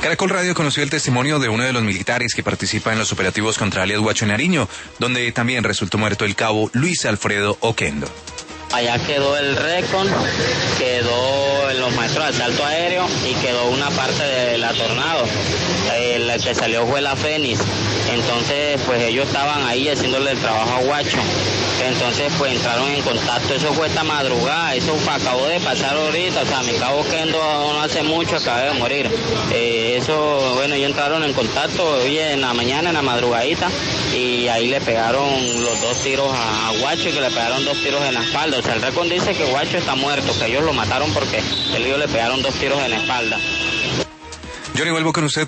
Caracol Radio conoció el testimonio de uno de los militares que participa en los operativos contra alias Guacho en Nariño, donde también resultó muerto el cabo Luis Alfredo Oquendo. Allá quedó el récord, quedó en los maestros de asalto aéreo y quedó una parte de la Tornado. La que salió fue la Fénix. Entonces, pues ellos estaban ahí haciéndole el trabajo a Guacho. Entonces, pues entraron en contacto. Eso fue esta madrugada, eso acabó de pasar ahorita. O sea, mi cabo Kendo no hace mucho acabé de morir. Eso, bueno, ellos entraron en contacto hoy en la mañana, en la madrugadita, y ahí le pegaron los 2 tiros a Guacho, y que le pegaron 2 tiros en la espalda. O sea, el récord dice que Guacho está muerto, que ellos lo mataron porque ellos le pegaron 2 tiros en la espalda. Johnny, vuelvo con usted.